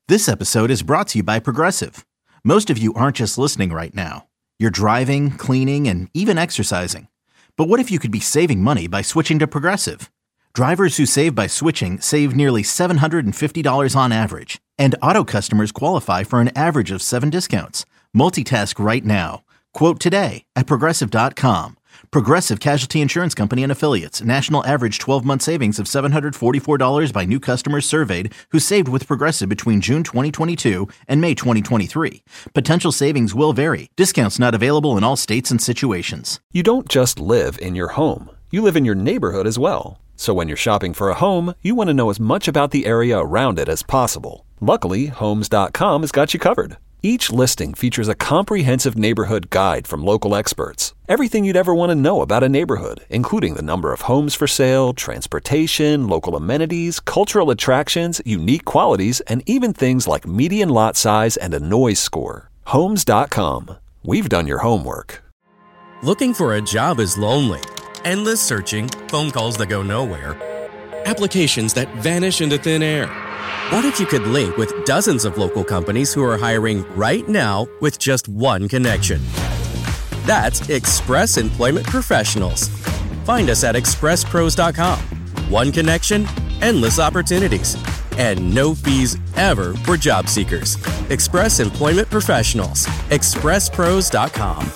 This episode is brought to you by Progressive. Most of you aren't just listening right now. You're driving, cleaning, and even exercising. But what if you could be saving money by switching to Progressive? Drivers who save by switching save nearly $750 on average. And auto customers qualify for an average of 7 discounts. Multitask right now. Quote today at Progressive.com. Progressive Casualty Insurance Company and Affiliates. National average 12-month savings of $744 by new customers surveyed who saved with Progressive between June 2022 and May 2023. Potential savings will vary. Discounts not available in all states and situations. You don't just live in your home. You live in your neighborhood as well. So when you're shopping for a home, you want to know as much about the area around it as possible. Luckily, Homes.com has got you covered. Each listing features a comprehensive neighborhood guide from local experts. Everything you'd ever want to know about a neighborhood, including the number of homes for sale, transportation, local amenities, cultural attractions, unique qualities, and even things like median lot size and a noise score. Homes.com. We've done your homework. Looking for a job is lonely. Endless searching, phone calls that go nowhere, applications that vanish into thin air. What if you could link with dozens of local companies who are hiring right now with just one connection? That's Express Employment Professionals. Find us at expresspros.com. One connection, endless opportunities, and no fees ever for job seekers. Express Employment Professionals. expresspros.com.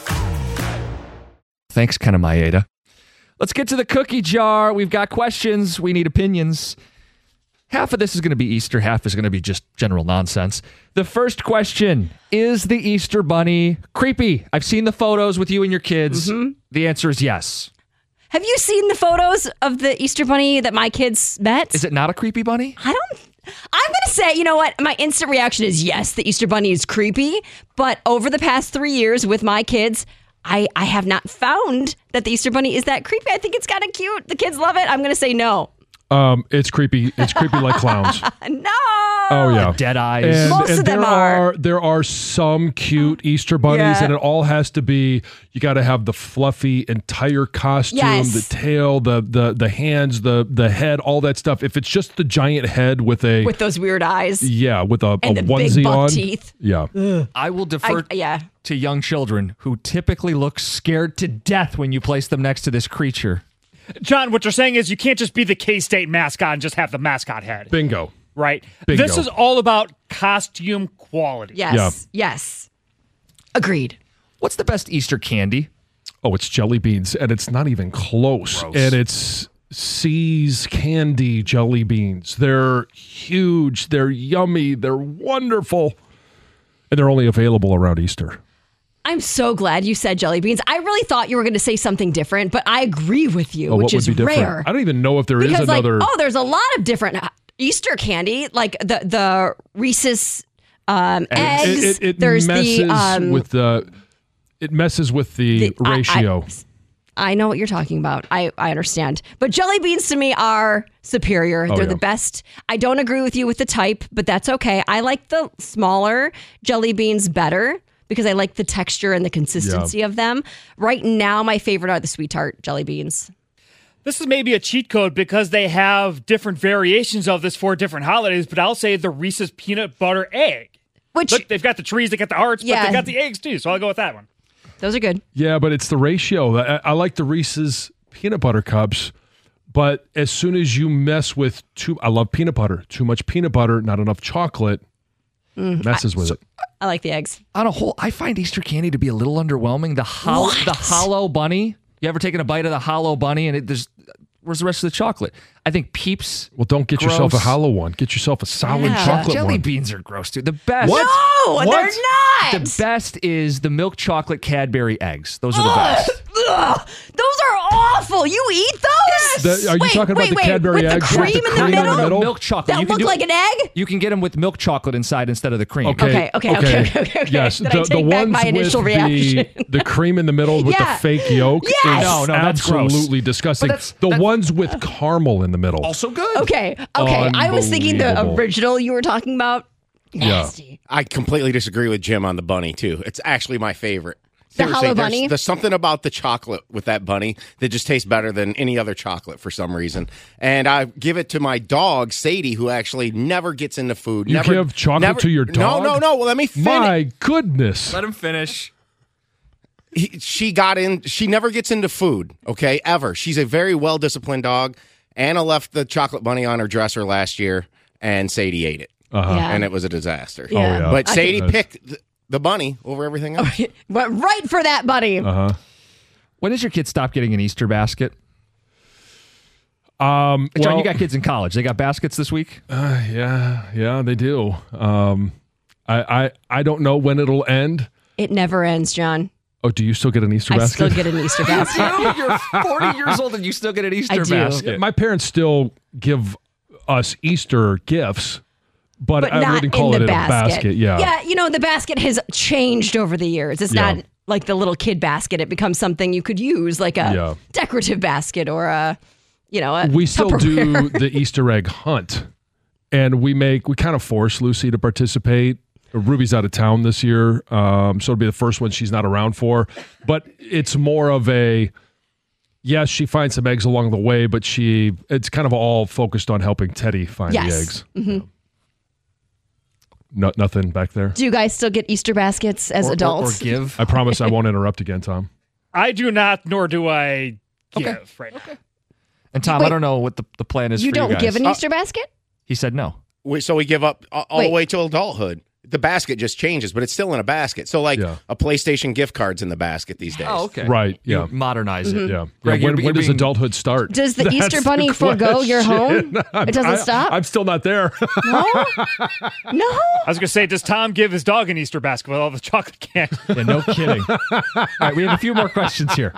Thanks, Ken Maeda. Let's get to the cookie jar. We've got questions. We need opinions. Half of this is going to be Easter. Half is going to be just general nonsense. The first question, is the Easter Bunny creepy? I've seen the photos with you and your kids. Mm-hmm. The answer is yes. Have you seen the photos of the Easter Bunny that my kids met? Is it not a creepy bunny? I'm going to say, you know what? My instant reaction is yes, the Easter Bunny is creepy. But over the past 3 years with my kids, I have not found that the Easter Bunny is that creepy. I think it's kind of cute. The kids love it. I'm going to say no. It's creepy. It's creepy like clowns. No. Oh yeah, dead eyes. Most of them are. There are some cute Easter bunnies, and it all has to be. You got to have the fluffy entire costume, the tail, the hands, the head, all that stuff. If it's just the giant head with those weird eyes, with a the onesie big buck on, teeth. Yeah. I will defer to young children who typically look scared to death when you place them next to this creature. John, what you're saying is you can't just be the K-State mascot and just have the mascot head. Bingo. Right? Bingo. This is all about costume quality. Yes. Yeah. Yes. Agreed. What's the best Easter candy? Oh, it's jelly beans, and it's not even close. Gross. And it's See's Candy jelly beans. They're huge. They're yummy. They're wonderful. And they're only available around Easter. I'm so glad you said jelly beans. I really thought you were going to say something different, but I agree with you, which is rare. I don't even know if there is another. There's a lot of different Easter candy, like the Reese's eggs. It messes with the ratio. I know what you're talking about. I understand. But jelly beans to me are superior. They're the best. I don't agree with you with the type, but that's okay. I like the smaller jelly beans better, because I like the texture and the consistency of them. Right now, my favorite are the Sweet Tart jelly beans. This is maybe a cheat code because they have different variations of this for different holidays, but I'll say the Reese's peanut butter egg. Which, look, they've got the trees, they got the hearts, but they got the eggs too, so I'll go with that one. Those are good. Yeah, but it's the ratio. I like the Reese's peanut butter cups, but as soon as you mess with I love peanut butter. Too much peanut butter, not enough chocolate, messes with it. I like the eggs. On a whole, I find Easter candy to be a little underwhelming. The hollow bunny. You ever taken a bite of the hollow bunny and where's the rest of the chocolate? I think Peeps. Well, don't get yourself a hollow one. Get yourself a solid chocolate jelly one. beans are gross, dude. The best. What? No, they're not. The best is the milk chocolate Cadbury eggs. Those are the best. Ugh, those are awful. You eat those? Are you talking about the Cadbury eggs with the cream in the middle? Milk chocolate. That look like an egg? You can get them with milk chocolate inside instead of the cream. Okay. Yes, the ones my initial with reaction. the cream in the middle with the fake yolk is that's absolutely disgusting. The ones with caramel in the middle. Also good. Okay. I was thinking the original you were talking about. Nasty. I completely disagree with Jim on the bunny, too. It's actually my favorite. Hello Bunny? There's something about the chocolate with that bunny that just tastes better than any other chocolate for some reason. And I give it to my dog, Sadie, who actually never gets into food. You give chocolate to your dog? No. Well, let me finish. My goodness. Let him finish. She never gets into food, okay, ever. She's a very well-disciplined dog. Anna left the chocolate bunny on her dresser last year, and Sadie ate it. And it was a disaster. Yeah. Oh, yeah. But Sadie picked the bunny over everything else. Went right for that bunny. When does your kid stop getting an Easter basket? John, you got kids in college. They got baskets this week? Yeah, they do. I don't know when it'll end. It never ends, John. Oh, do you still get an Easter I basket? still get an Easter basket. You're 40 years old and you still get an Easter I do. basket. My parents still give us Easter gifts, but I not wouldn't call in it the a basket. Yeah. Yeah, the basket has changed over the years. It's not like the little kid basket. It becomes something you could use, like a decorative basket or a We still Tupperware. do the Easter egg hunt, and we kind of force Lucy to participate. Ruby's out of town this year, so it'll be the first one she's not around for. But it's more of yes, she finds some eggs along the way, but it's kind of all focused on helping Teddy find the eggs. Mm-hmm. Nothing back there. Do you guys still get Easter baskets as adults? Or give? I promise I won't interrupt again, Tom. I do not, nor do I give right now. And Tom, Wait. I don't know what the plan is You for you don't guys. give an Easter basket? He said no. So we give up all the Wait. way to adulthood. The basket just changes, but it's still in a basket. So a PlayStation gift card's in the basket these days. Oh, okay. Right, yeah. You modernize it. Yeah. Greg, when you're does being- adulthood start? Does the That's Easter Bunny the forego your question. home? It doesn't stop? I'm still not there. No? I was going to say, does Tom give his dog an Easter basket with all the chocolate candy? Yeah, no kidding. All right, we have a few more questions here.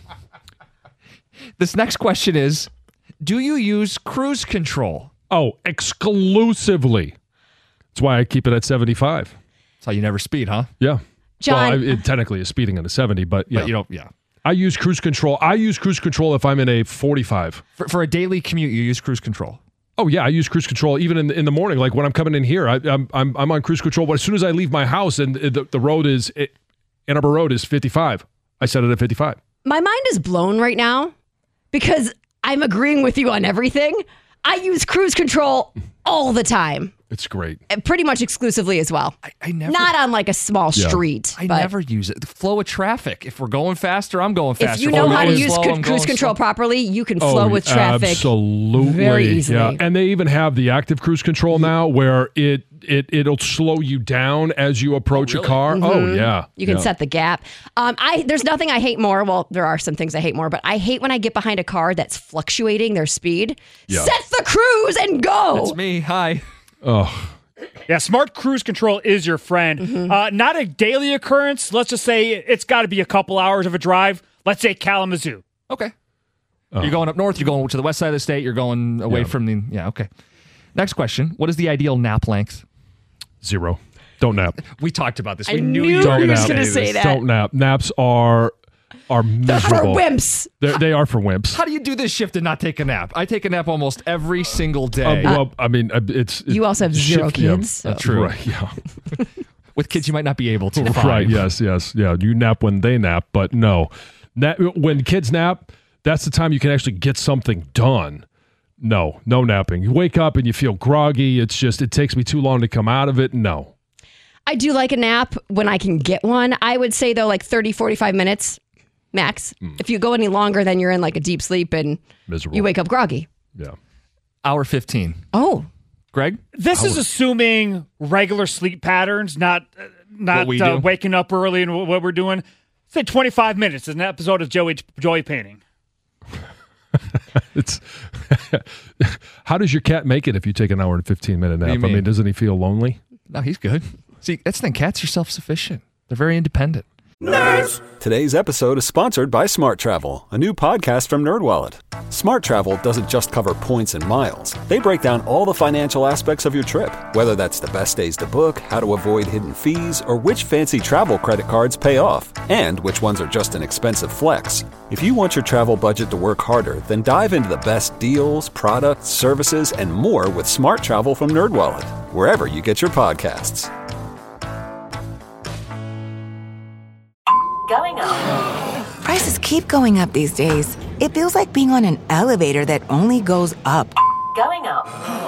This next question is, do you use cruise control? Oh, exclusively. That's why I keep it at 75. That's how you never speed, huh? Yeah. John. Well, it technically is speeding at a 70, but yeah. But you don't, I use cruise control. I use cruise control if I'm in a 45. For a daily commute, you use cruise control. Oh yeah, I use cruise control even in the morning. Like when I'm coming in here, I'm on cruise control. But as soon as I leave my house and the road is Ann Arbor Road is 55, I set it at 55. My mind is blown right now because I'm agreeing with you on everything. I use cruise control all the time. It's great. Pretty much exclusively as well. I never. Not on like a small street. I but never use it. The flow of traffic. If we're going faster, I'm going faster. if you If know we're how to going use slow, I'm cruise going control slow. properly, you can flow with traffic Absolutely. very easily. Yeah. And they even have the active cruise control now where it'll slow you down as you approach a car. Oh yeah. You can set the gap. There's nothing I hate more. Well, there are some things I hate more, but I hate when I get behind a car that's fluctuating their speed. Yeah. Set the cruise and go. That's me. Hi. Oh. Yeah, smart cruise control is your friend. Not a daily occurrence. Let's just say it's got to be a couple hours of a drive. Let's say Kalamazoo. Okay. You're going up north. You're going to the west side of the state. You're going away from the. Yeah. Okay. Next question. What is the ideal nap length? 0. Don't nap. We talked about this. I We knew knew you you were were going to gonna say say this. that. Don't nap. Naps are For miserable. wimps. They are for wimps. How do you do this shift and not take a nap? I take a nap almost every single day. Well, I mean, it's You also have 0 shift- yeah. kids. so- True. Right. Yeah. With kids, you might not be able to. Fine. Right. Yes. Yeah. You nap when they nap, but no. When kids nap, that's the time you can actually get something done. No napping. You wake up and you feel groggy. It's just, it takes me too long to come out of it. No. I do like a nap when I can get one. I would say, though, like 30, 45 minutes max. If you go any longer, then you're in like a deep sleep and Miserable. you wake up groggy. Yeah. Hour 15. Oh, Greg? This is assuming regular sleep patterns, not What we do. waking up early and what we're doing. Say 25 minutes is an episode of Joey Painting. It's how does your cat make it if you take an hour and 15-minute nap? do you I mean, mean? doesn't he feel lonely? No, he's good. See, that's the thing. Cats are self-sufficient. They're very independent. Today's episode is sponsored by Smart Travel, a new podcast from NerdWallet. Smart Travel doesn't just cover points and miles. They break down all the financial aspects of your trip, whether that's the best days to book, how to avoid hidden fees, or which fancy travel credit cards pay off, and which ones are just an expensive flex. If you want your travel budget to work harder, then dive into the best deals, products, services, and more with Smart Travel from NerdWallet, wherever you get your podcasts. Going Prices keep going up these days. It feels like being on an elevator that only goes up. Going up.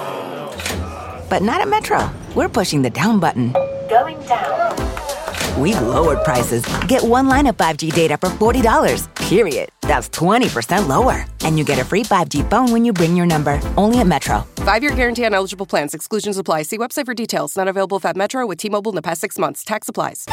But not at Metro. We're pushing the down button. Going down. We've lowered prices. Get one line of 5G data for $40, period. That's 20% lower. And you get a free 5G phone when you bring your number. Only at Metro. 5-year guarantee on eligible plans. Exclusions apply. See website for details. Not available at Metro with T-Mobile in the past 6 months. Tax applies.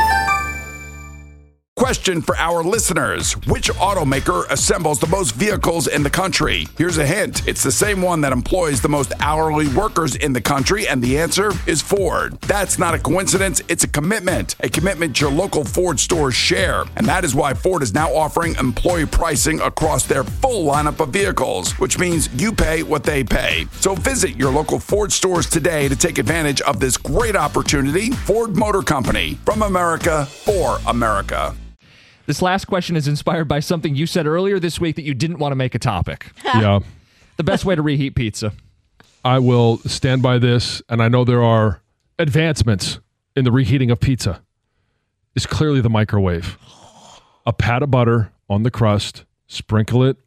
Question for our listeners. Which automaker assembles the most vehicles in the country? Here's a hint. It's the same one that employs the most hourly workers in the country, and the answer is Ford. That's not a coincidence. It's a commitment your local Ford stores share. And that is why Ford is now offering employee pricing across their full lineup of vehicles, which means you pay what they pay. So visit your local Ford stores today to take advantage of this great opportunity. Ford Motor Company, from America for America. This last question is inspired by something you said earlier this week that you didn't want to make a topic. Yeah. The best way to reheat pizza. I will stand by this, and I know there are advancements in the reheating of pizza. It's clearly the microwave. A pat of butter on the crust, sprinkle it,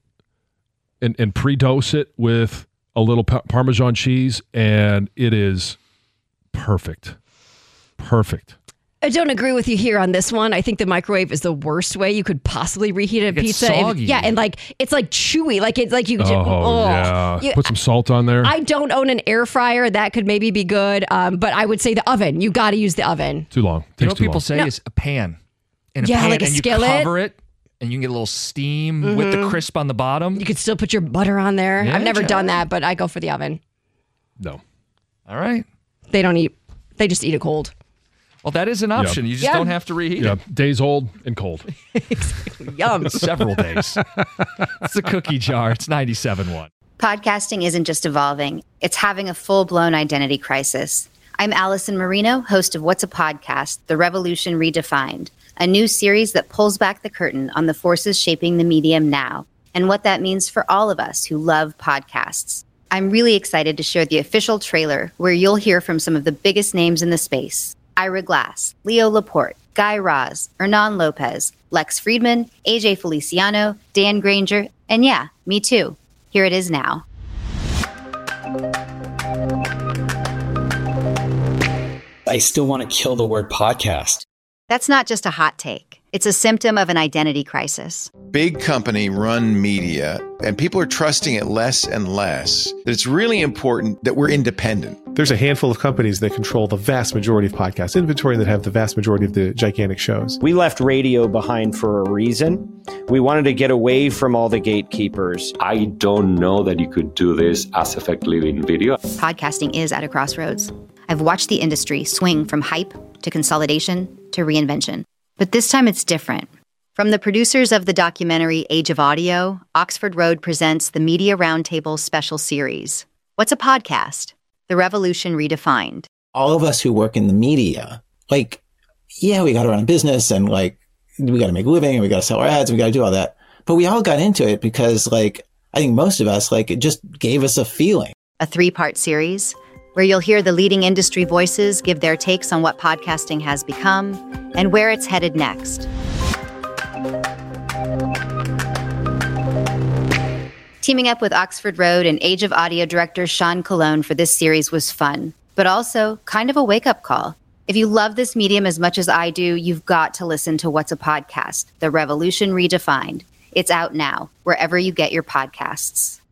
and pre-dose it with a little Parmesan cheese, and it is perfect. Perfect. I don't agree with you here on this one. I think the microwave is the worst way you could possibly reheat a pizza. Soggy. And it's like chewy. Like it's like you. Yeah. Put some salt on there. I don't own an air fryer. That could maybe be good. But I would say the oven. You got to use the oven. Too long. You know what people say is a pan. In a pan, like a and skillet. You cover it, and you can get a little steam with the crisp on the bottom. You could still put your butter on there. Yeah, I've never done that, but I go for the oven. No. All right. They don't eat. They just eat it cold. Well, that is an option. You just don't have to reheat it. Days old and cold. Yum. Several days. It's a cookie jar. It's 97.1. Podcasting isn't just evolving. It's having a full-blown identity crisis. I'm Allison Marino, host of What's a Podcast? The Revolution Redefined, a new series that pulls back the curtain on the forces shaping the medium now and what that means for all of us who love podcasts. I'm really excited to share the official trailer where you'll hear from some of the biggest names in the space. Ira Glass, Leo Laporte, Guy Raz, Hernan Lopez, Lex Friedman, AJ Feliciano, Dan Granger, and yeah, me too. Here it is now. I still want to kill the word podcast. That's not just a hot take. It's a symptom of an identity crisis. Big company run media, and people are trusting it less and less. That it's really important that we're independent. There's a handful of companies that control the vast majority of podcast inventory that have the vast majority of the gigantic shows. We left radio behind for a reason. We wanted to get away from all the gatekeepers. I don't know that you could do this as effectively in video. Podcasting is at a crossroads. I've watched the industry swing from hype to consolidation to reinvention. But this time it's different. From the producers of the documentary Age of Audio, Oxford Road presents the Media Roundtable special series. What's a podcast? The Revolution Redefined. All of us who work in the media, we got to run a business and we got to make a living and we got to sell our ads and we got to do all that. But we all got into it because I think most of us, it just gave us a feeling. A 3-part series where you'll hear the leading industry voices give their takes on what podcasting has become and where it's headed next. Teaming up with Oxford Road and Age of Audio director Sean Colon for this series was fun, but also kind of a wake-up call. If you love this medium as much as I do, you've got to listen to What's a Podcast? The Revolution Redefined. It's out now, wherever you get your podcasts.